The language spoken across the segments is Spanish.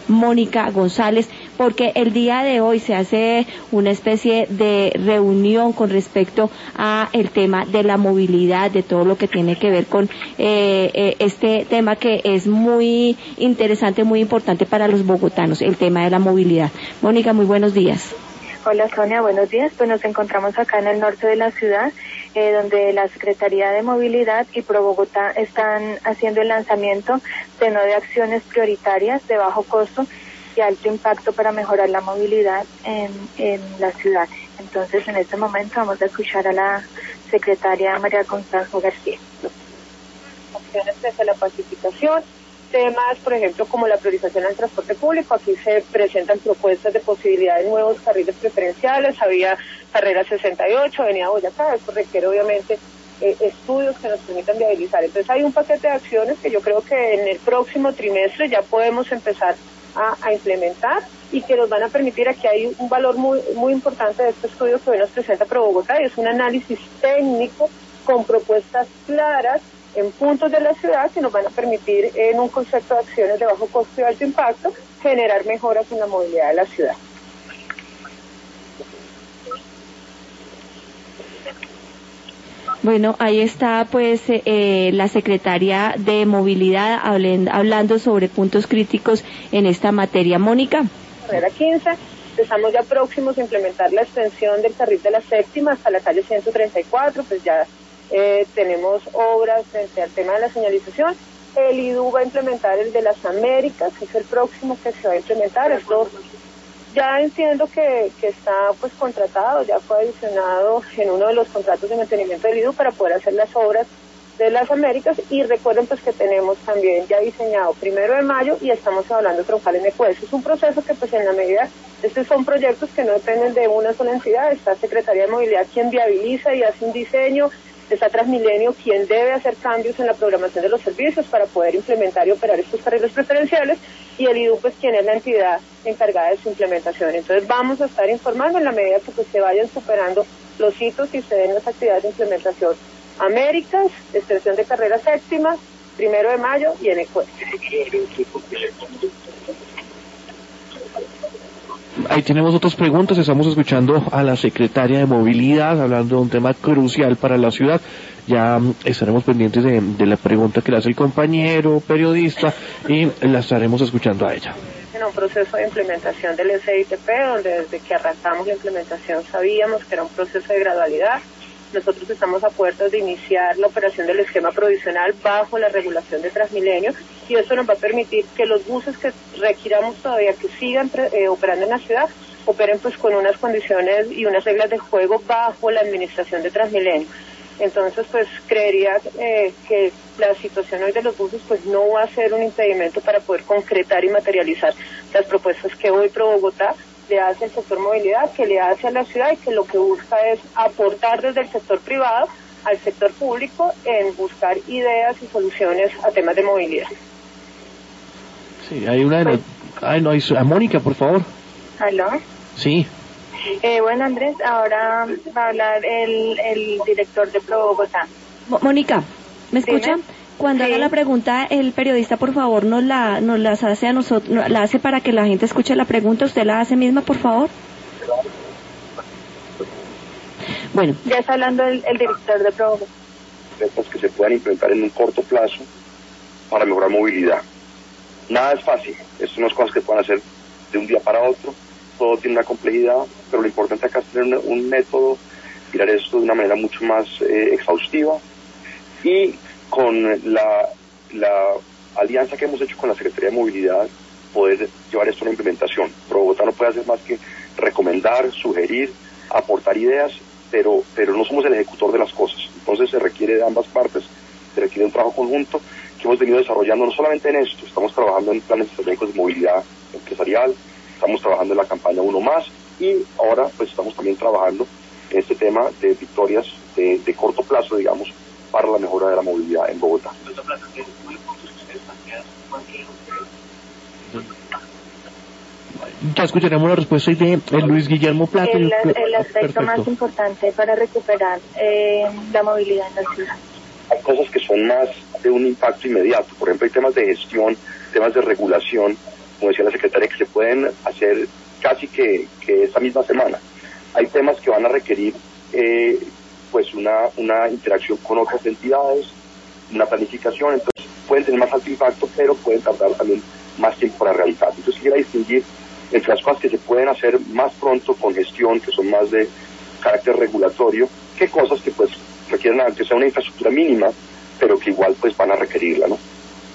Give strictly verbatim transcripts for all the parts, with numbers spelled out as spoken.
Mónica González, porque el día de hoy se hace una especie de reunión con respecto a el tema de la movilidad, de todo lo que tiene que ver con eh, eh, este tema que es muy interesante, muy importante para los bogotanos, el tema de la movilidad. Mónica, muy buenos días. Hola Sonia, buenos días. Pues nos encontramos acá en el norte de la ciudad, eh, donde la Secretaría de Movilidad y Pro Bogotá están haciendo el lanzamiento de nueve acciones prioritarias de bajo costo y alto impacto para mejorar la movilidad en, en la ciudad. Entonces, en este momento vamos a escuchar a la secretaria María Constanza García. Acciones desde la pacificación, temas, por ejemplo, como la priorización del transporte público. Aquí se presentan propuestas de posibilidad de nuevos carriles preferenciales. Había carrera sesenta y ocho, Avenida Boyacá. Esto requiere, obviamente, eh, estudios que nos permitan viabilizar. Entonces, hay un paquete de acciones que yo creo que en el próximo trimestre ya podemos empezar a, a implementar y que nos van a permitir. Aquí hay un valor muy, muy importante de este estudio que hoy nos presenta Pro Bogotá, y es un análisis técnico con propuestas claras en puntos de la ciudad que nos van a permitir, en un concepto de acciones de bajo costo y alto impacto, generar mejoras en la movilidad de la ciudad. Bueno, ahí está pues eh, la Secretaría de Movilidad hablen, hablando sobre puntos críticos en esta materia. Mónica. Carrera quince, estamos ya próximos a implementar la extensión del carril de la séptima hasta la calle ciento treinta y cuatro, pues ya Eh, tenemos obras frente al tema de la señalización. El I D U va a implementar el de las Américas, que es el próximo que se va a implementar. Esto ya entiendo que, que está pues contratado, ya fue adicionado en uno de los contratos de mantenimiento del I D U para poder hacer las obras de las Américas. Y recuerden pues que tenemos también ya diseñado Primero de Mayo y estamos hablando de Troncal en Ecuador. Es un proceso que pues en la medida, estos son proyectos que no dependen de una sola entidad. Está Secretaría de Movilidad quien viabiliza y hace un diseño. Está Transmilenio quien debe hacer cambios en la programación de los servicios para poder implementar y operar estos carriles preferenciales, y el I D U pues quien es la entidad encargada de su implementación. Entonces vamos a estar informando en la medida que pues se vayan superando los hitos y se den las actividades de implementación. Américas, extensión de carrera séptima, Primero de Mayo y en Ecuador. Ahí tenemos otras preguntas. Estamos escuchando a la secretaria de Movilidad hablando de un tema crucial para la ciudad. Ya um, estaremos pendientes de, de la pregunta que le hace el compañero periodista y la estaremos escuchando a ella. En un proceso de implementación del S I T P, donde desde que arrancamos la implementación sabíamos que era un proceso de gradualidad. Nosotros estamos a puertas de iniciar la operación del esquema provisional bajo la regulación de Transmilenio, y esto nos va a permitir que los buses que requiramos todavía que sigan eh, operando en la ciudad, operen pues con unas condiciones y unas reglas de juego bajo la administración de Transmilenio. Entonces pues creería eh, que la situación hoy de los buses pues no va a ser un impedimento para poder concretar y materializar las propuestas que hoy Pro Bogotá le hace al sector movilidad, que le hace a la ciudad, y que lo que busca es aportar desde el sector privado al sector público en buscar ideas y soluciones a temas de movilidad. Sí, hay una... Pues, ay, no, hay, a Mónica, por favor. ¿Aló? Sí. Eh, bueno, Andrés, ahora va a hablar el, el director de Pro Bogotá. Mónica, ¿me escucha? ¿Dime? Cuando sí. haga la pregunta, el periodista, por favor, nos la nos las hace a nosotros, la hace para que la gente escuche la pregunta. ¿Usted la hace misma, por favor? Bueno. Ya está hablando el, el director de Pro Bogotá. Que se puedan implementar en un corto plazo para mejorar movilidad. Nada es fácil. Esto no es cosas que puedan hacer de un día para otro. Todo tiene una complejidad, pero lo importante acá es tener un, un método, mirar esto de una manera mucho más eh, exhaustiva, y con la, la alianza que hemos hecho con la Secretaría de Movilidad, poder llevar esto a la implementación. Pro Bogotá no puede hacer más que recomendar, sugerir, aportar ideas, pero, pero no somos el ejecutor de las cosas. Entonces se requiere de ambas partes, se requiere un trabajo conjunto que hemos venido desarrollando no solamente en esto, estamos trabajando en planes estratégicos de movilidad empresarial, estamos trabajando en la campaña Uno Más, y ahora pues estamos también trabajando en este tema de victorias de, de corto plazo, digamos, para la mejora de la movilidad en Bogotá. Ya escucharemos la respuesta de, de Luis Guillermo Plata. El, el aspecto Perfecto. más importante para recuperar eh, la movilidad en la ciudad. Hay cosas que son más de un impacto inmediato. Por ejemplo, hay temas de gestión, temas de regulación, como decía la secretaria, que se pueden hacer casi que, que esta misma semana. Hay temas que van a requerir eh, pues una, una interacción con otras entidades, una planificación, entonces pueden tener más alto impacto, pero pueden tardar también más tiempo para realizar. Entonces quisiera distinguir entre las cosas que se pueden hacer más pronto con gestión, que son más de carácter regulatorio, que cosas que pues requieren que sea una infraestructura mínima, pero que igual pues van a requerirla, ¿no?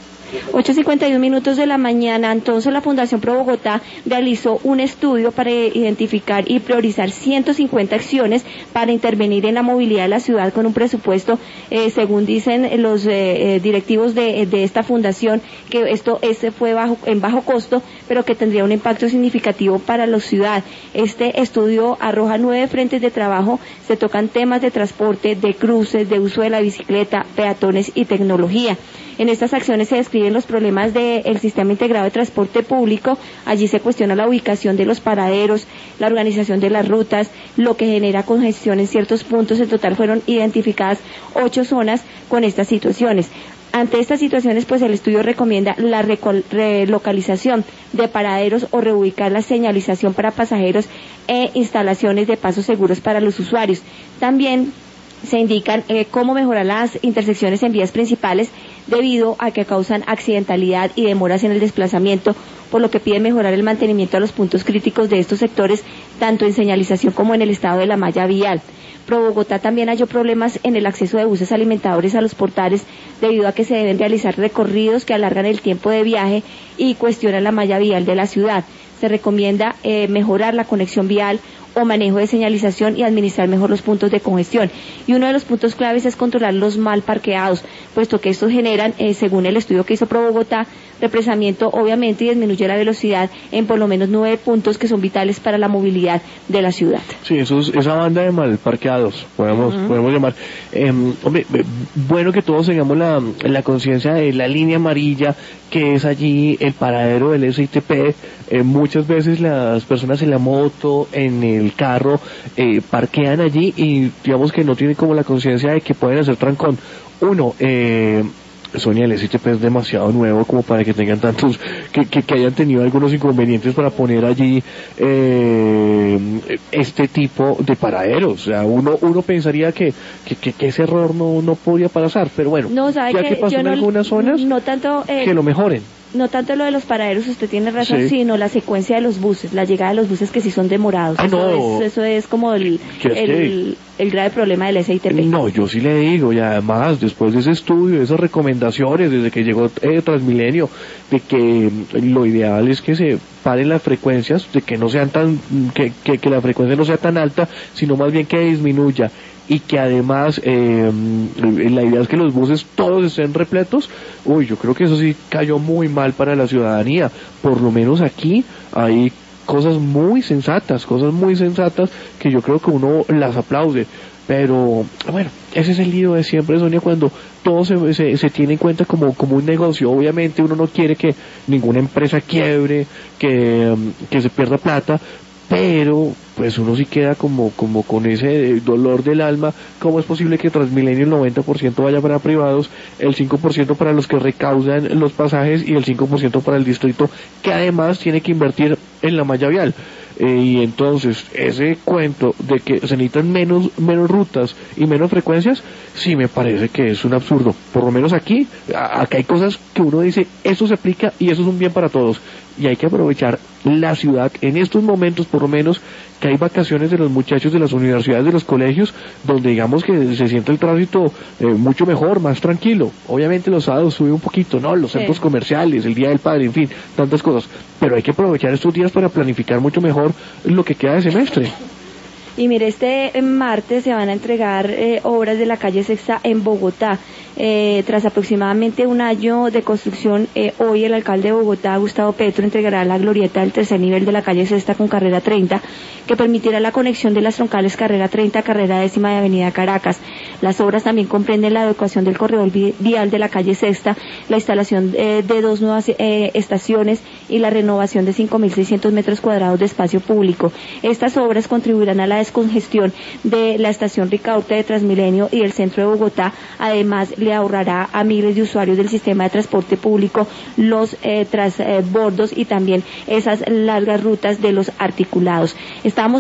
ocho cincuenta y uno minutos de la mañana. Entonces la Fundación Pro Bogotá realizó un estudio para identificar y priorizar ciento cincuenta acciones para intervenir en la movilidad de la ciudad con un presupuesto, eh, según dicen los eh, directivos de, de esta fundación, que esto este fue bajo en bajo costo, pero que tendría un impacto significativo para la ciudad. Este estudio arroja nueve frentes de trabajo, se tocan temas de transporte, de cruces, de uso de la bicicleta, peatones y tecnología. En estas acciones se describen los problemas del sistema integrado de transporte público. Allí se cuestiona la ubicación de los paraderos, la organización de las rutas, lo que genera congestión en ciertos puntos. En total fueron identificadas ocho zonas con estas situaciones. Ante estas situaciones, pues el estudio recomienda la relocalización de paraderos o reubicar la señalización para pasajeros e instalaciones de pasos seguros para los usuarios. También se indican eh, cómo mejorar las intersecciones en vías principales debido a que causan accidentalidad y demoras en el desplazamiento, por lo que piden mejorar el mantenimiento a los puntos críticos de estos sectores, tanto en señalización como en el estado de la malla vial. Pro Bogotá también halló problemas en el acceso de buses alimentadores a los portales debido a que se deben realizar recorridos que alargan el tiempo de viaje y cuestionan la malla vial de la ciudad. Se recomienda eh, mejorar la conexión vial o manejo de señalización y administrar mejor los puntos de congestión. Y uno de los puntos claves es controlar los mal parqueados, puesto que estos generan, eh, según el estudio que hizo Pro Bogotá, represamiento obviamente y disminuye la velocidad en por lo menos nueve puntos que son vitales para la movilidad de la ciudad. Sí, eso es, esa banda de mal parqueados, podemos, uh-huh. podemos llamar. Eh, hombre, bueno que todos tengamos la, la conciencia de la línea amarilla, que es allí el paradero del S I T P. Eh, muchas veces las personas en la moto, en el carro, eh, parquean allí y digamos que no tienen como la conciencia de que pueden hacer trancón. Uno, eh, Sonia, el S I T P es demasiado nuevo como para que tengan tantos, que, que, que hayan tenido algunos inconvenientes para poner allí eh, este tipo de paraderos. O sea, uno uno pensaría que, que, que, que ese error no, no podía pasar, pero bueno, no, ¿sabe ya que, que pasó yo en no, algunas zonas, no tanto, eh, que lo mejoren. No tanto lo de los paraderos, usted tiene razón, sí. sino la secuencia de los buses, la llegada de los buses que sí son demorados. Ah, eso, no. es, eso es como el, el, el grave problema del S I T P. No, yo sí le digo, y además, después de ese estudio, de esas recomendaciones, desde que llegó eh, Transmilenio, de que lo ideal es que se paren las frecuencias, de que no sean tan, que, que, que la frecuencia no sea tan alta, sino más bien que disminuya. Y que además eh, la idea es que los buses todos estén repletos. Uy, yo creo que eso sí cayó muy mal para la ciudadanía. Por lo menos aquí hay cosas muy sensatas, cosas muy sensatas que yo creo que uno las aplaude. Pero bueno, ese es el lío de siempre, Sonia, cuando todo se, se, se tiene en cuenta como, como un negocio. Obviamente uno no quiere que ninguna empresa quiebre, que, que se pierda plata, pero pues uno sí queda como como con ese dolor del alma. ¿Cómo es posible que Transmilenio el noventa por ciento vaya para privados, el cinco por ciento para los que recaudan los pasajes y el cinco por ciento para el distrito, que además tiene que invertir en la malla vial? Eh, y entonces ese cuento de que se necesitan menos menos rutas y menos frecuencias, sí me parece que es un absurdo. Por lo menos aquí, a, acá hay cosas que uno dice, esto se aplica y eso es un bien para todos. Y hay que aprovechar la ciudad en estos momentos, por lo menos, que hay vacaciones de los muchachos de las universidades, de los colegios, donde digamos que se siente el tránsito eh, mucho mejor, más tranquilo. Obviamente los sábados sube un poquito, ¿no? Los centros sí. comerciales, el Día del Padre, en fin, tantas cosas. Pero hay que aprovechar estos días para planificar mucho mejor lo que queda de semestre. Y mire, este martes se van a entregar eh, obras de la calle Sexta en Bogotá. Eh, tras aproximadamente un año de construcción, eh, hoy el alcalde de Bogotá, Gustavo Petro, entregará la glorieta del tercer nivel de la calle Sexta con carrera treinta, que permitirá la conexión de las troncales carrera treinta, carrera décima de avenida Caracas. Las obras también comprenden la adecuación del corredor vial de la calle Sexta, la instalación eh, de dos nuevas eh, estaciones y la renovación de cinco mil seiscientos metros cuadrados de espacio público. Estas obras contribuirán a la descongestión de la estación Ricaurte de Transmilenio y el centro de Bogotá. Además, le ahorrará a miles de usuarios del sistema de transporte público los eh, transbordos y también esas largas rutas de los articulados. Estamos